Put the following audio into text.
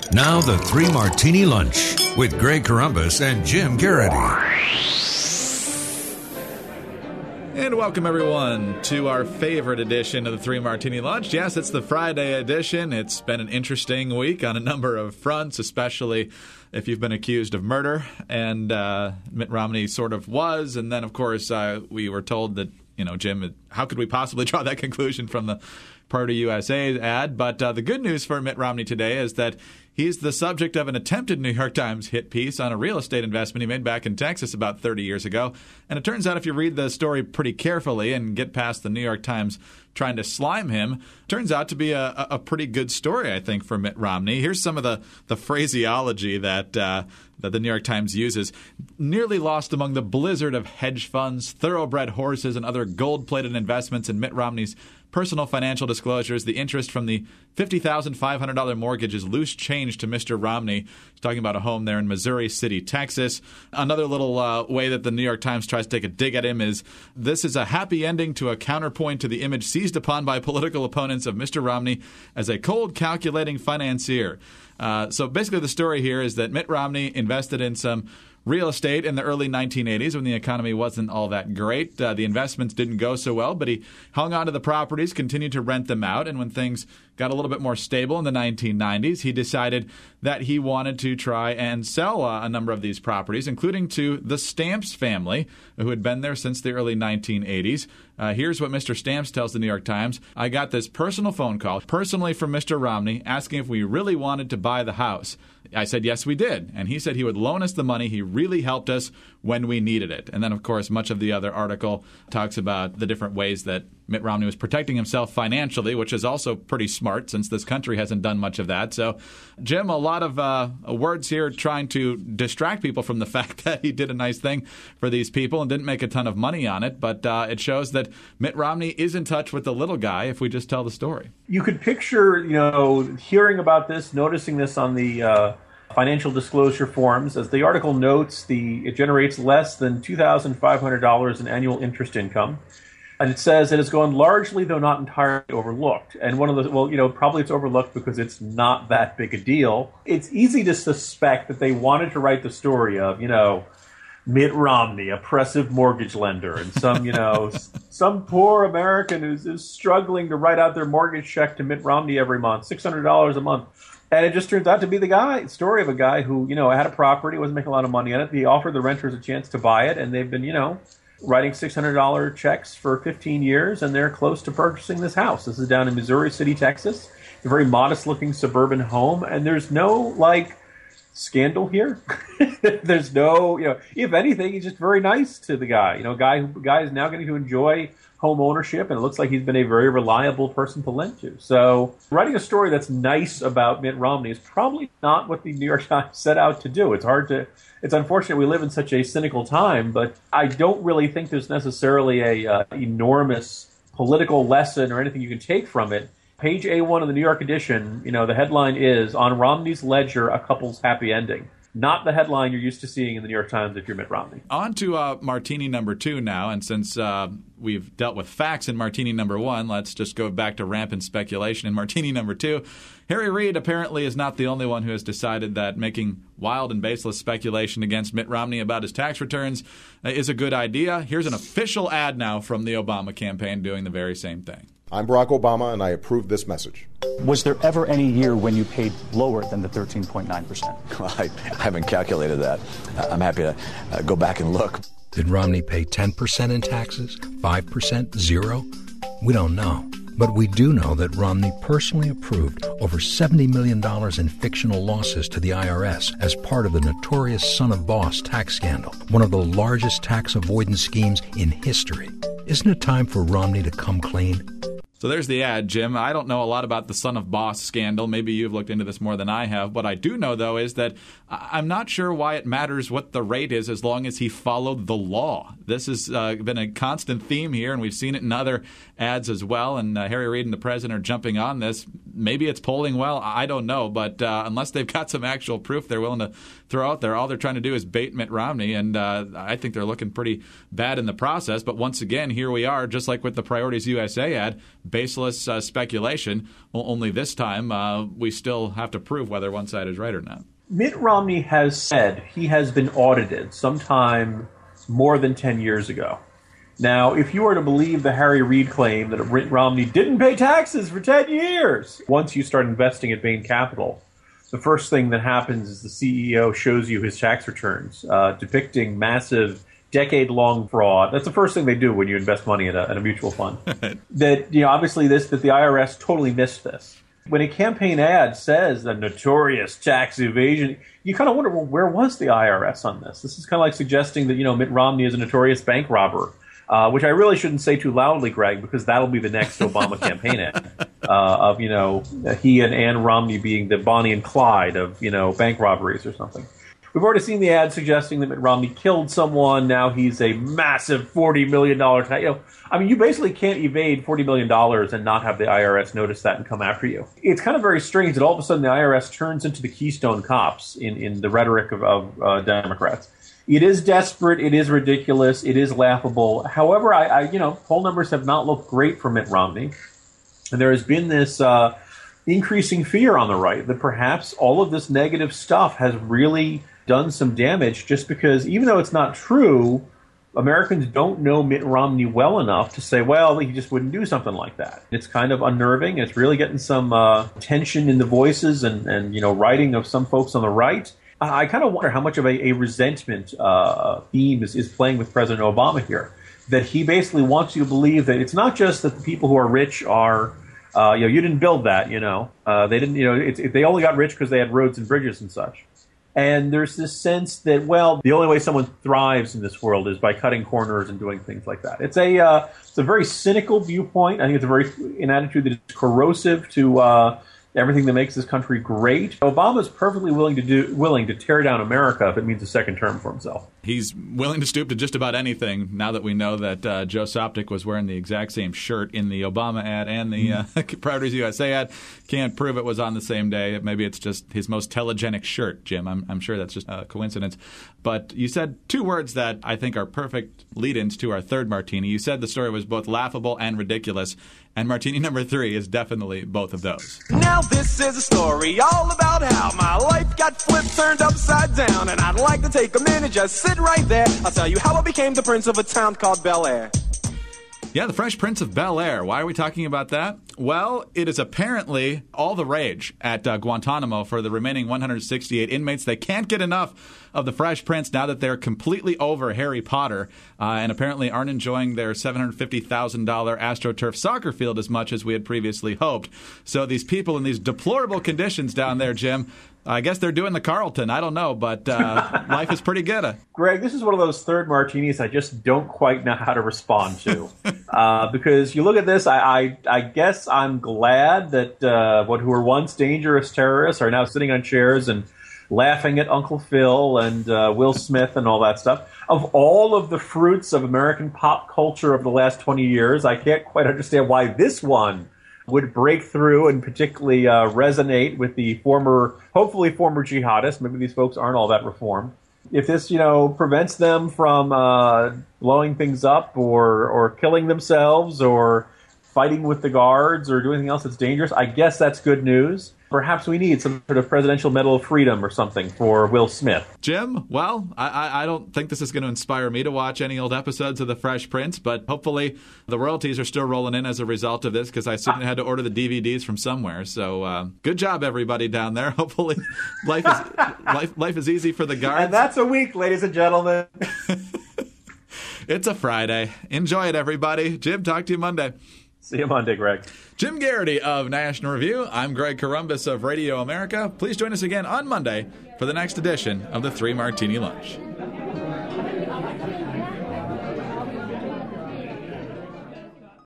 Now the Three Martini Lunch with Greg Corombos and Jim Garrity. And welcome, everyone, to our favorite edition of the Three Martini Lunch. Yes, it's the Friday edition. It's been an interesting week on a number of fronts, especially if you've been accused of murder. And Mitt Romney sort of was. And then, of course, we were told that, Jim, how could we possibly draw that conclusion from the Party USA ad? But the good news for Mitt Romney today is that he's the subject of an attempted New York Times hit piece on a real estate investment he made back in Texas about 30 years ago. And it turns out if you read the story pretty carefully and get past the New York Times trying to slime him, it turns out to be a pretty good story, I think, for Mitt Romney. Here's some of the phraseology that the New York Times uses. Nearly lost among the blizzard of hedge funds, thoroughbred horses, and other gold-plated investments in Mitt Romney's personal financial disclosures, the interest from the $50,500 mortgage is loose change to Mr. Romney. He's talking about a home there in Missouri City, Texas. Another little way that the New York Times tries to take a dig at him is, this is a happy ending to a counterpoint to the image seized upon by political opponents of Mr. Romney as a cold, calculating financier. So basically the story here is that Mitt Romney invested in some real estate in the early 1980s when the economy wasn't all that great. The investments didn't go so well, but he hung on to the properties, continued to rent them out, and when things got a little bit more stable in the 1990s, he decided that he wanted to try and sell a number of these properties, including to the Stamps family, who had been there since the early 1980s. Here's what Mr. Stamps tells the New York Times. I got this personal phone call, personally from Mr. Romney, asking if we really wanted to buy the house. I said, yes, we did. And he said he would loan us the money. He really helped us when we needed it. And then, of course, much of the other article talks about the different ways that Mitt Romney was protecting himself financially, which is also pretty smart since this country hasn't done much of that. So, Jim, a lot of words here trying to distract people from the fact that he did a nice thing for these people and didn't make a ton of money on it. But it shows that Mitt Romney is in touch with the little guy if we just tell the story. You could picture, hearing about this, noticing this on the financial disclosure forms. As the article notes, it generates less than $2,500 in annual interest income. And it says it has gone largely, though not entirely, overlooked. And one of the, probably it's overlooked because it's not that big a deal. It's easy to suspect that they wanted to write the story of, Mitt Romney, oppressive mortgage lender, and some, some poor American who's struggling to write out their mortgage check to Mitt Romney every month, $600 a month. And it just turns out to be the story of a guy who, had a property, wasn't making a lot of money on it. He offered the renters a chance to buy it, and they've been, writing $600 checks for 15 years, and they're close to purchasing this house. This is down in Missouri City, Texas, a very modest-looking suburban home, and there's no, scandal here. There's no, if anything, he's just very nice to the guy. Guy is now getting to enjoy home ownership, and it looks like he's been a very reliable person to lend to. So writing a story that's nice about Mitt Romney is probably not what the New York Times set out to do. It's unfortunate we live in such a cynical time, but I don't really think there's necessarily a enormous political lesson or anything you can take from it. Page A1 of the New York edition, the headline is, On Romney's Ledger, a Couple's Happy Ending. Not the headline you're used to seeing in the New York Times if you're Mitt Romney. On to Martini number 2 now, and since we've dealt with facts in Martini number 1, let's just go back to rampant speculation in Martini number 2. Harry Reid apparently is not the only one who has decided that making wild and baseless speculation against Mitt Romney about his tax returns is a good idea. Here's an official ad now from the Obama campaign doing the very same thing. I'm Barack Obama, and I approve this message. Was there ever any year when you paid lower than the 13.9%? Well, I haven't calculated that. I'm happy to go back and look. Did Romney pay 10% in taxes? 5%? 0? We don't know. But we do know that Romney personally approved over $70 million in fictional losses to the IRS as part of the notorious Son of Boss tax scandal, one of the largest tax avoidance schemes in history. Isn't it time for Romney to come clean? So there's the ad, Jim. I don't know a lot about the Son of Boss scandal. Maybe you've looked into this more than I have. What I do know, though, is that I'm not sure why it matters what the rate is as long as he followed the law. This has been a constant theme here, and we've seen it in other ads as well. And Harry Reid and the president are jumping on this. maybe it's polling well. I don't know. But unless they've got some actual proof they're willing to throw out there, all they're trying to do is bait Mitt Romney. And I think they're looking pretty bad in the process. But once again, here we are, just like with the Priorities USA ad, baseless speculation. Well, only this time we still have to prove whether one side is right or not. Mitt Romney has said he has been audited sometime more than 10 years ago. Now, if you were to believe the Harry Reid claim that Mitt Romney didn't pay taxes for 10 years, once you start investing at Bain Capital, the first thing that happens is the CEO shows you his tax returns, depicting massive decade-long fraud. That's the first thing they do when you invest money in a mutual fund. That, obviously that the IRS totally missed this. When a campaign ad says the notorious tax evasion, you kind of wonder, well, where was the IRS on this? This is kind of like suggesting that, Mitt Romney is a notorious bank robber, which I really shouldn't say too loudly, Greg, because that'll be the next Obama campaign ad of, he and Ann Romney being the Bonnie and Clyde of, bank robberies or something. We've already seen the ad suggesting that Mitt Romney killed someone. Now he's a massive $40 million you basically can't evade $40 million and not have the IRS notice that and come after you. It's kind of very strange that all of a sudden the IRS turns into the Keystone Cops in the rhetoric of Democrats. It is desperate. It is ridiculous. It is laughable. However, poll numbers have not looked great for Mitt Romney. And there has been this increasing fear on the right that perhaps all of this negative stuff has really done some damage, just because even though it's not true, Americans don't know Mitt Romney well enough to say, well, he just wouldn't do something like that. It's kind of unnerving. It's really getting some tension in the voices and writing of some folks on the right. I kind of wonder how much of a resentment theme is playing with President Obama here, that he basically wants you to believe that it's not just that the people who are rich are, you didn't build that, they didn't, they only got rich because they had roads and bridges and such. And there's this sense that, well, the only way someone thrives in this world is by cutting corners and doing things like that. It's a very cynical viewpoint. I think it's an attitude that is corrosive to everything that makes this country great. Obama's perfectly willing to tear down America if it means a second term for himself. He's willing to stoop to just about anything now that we know that Joe Sopcich was wearing the exact same shirt in the Obama ad and the Priorities USA ad. Can't prove it was on the same day. Maybe it's just his most telegenic shirt, Jim. I'm sure that's just a coincidence. But you said two words that I think are perfect lead-ins to our third martini. You said the story was both laughable and ridiculous. And martini number 3 is definitely both of those. Now this is a story all about how my life got flipped, turned upside down. And I'd like to take a minute, just sit right there. I'll tell you how I became the prince of a town called Bel Air. Yeah, the Fresh Prince of Bel Air. Why are we talking about that? Well, it is apparently all the rage at Guantanamo for the remaining 168 inmates. They can't get enough of the Fresh Prince now that they're completely over Harry Potter and apparently aren't enjoying their $750,000 AstroTurf soccer field as much as we had previously hoped. So these people in these deplorable conditions down there, Jim, I guess they're doing the Carlton. I don't know, but life is pretty good. Greg, this is one of those third martinis I just don't quite know how to respond to. Because you look at this, I guess I'm glad that who were once dangerous terrorists are now sitting on chairs and laughing at Uncle Phil and Will Smith and all that stuff. Of all of the fruits of American pop culture of the last 20 years, I can't quite understand why this one would break through and particularly resonate with the hopefully former jihadists. Maybe these folks aren't all that reformed. If this, prevents them from blowing things up or killing themselves or fighting with the guards or doing anything else that's dangerous, I guess that's good news. Perhaps we need some sort of Presidential Medal of Freedom or something for Will Smith. Jim, well, I don't think this is going to inspire me to watch any old episodes of The Fresh Prince, but hopefully the royalties are still rolling in as a result of this, because I assume they had to order the DVDs from somewhere. So good job, everybody down there. Hopefully life is easy for the guards. And that's a week, ladies and gentlemen. It's a Friday. Enjoy it, everybody. Jim, talk to you Monday. See you Monday, Greg. Jim Garrity of National Review. I'm Greg Corombos of Radio America. Please join us again on Monday for the next edition of the 3 Martini Lunch.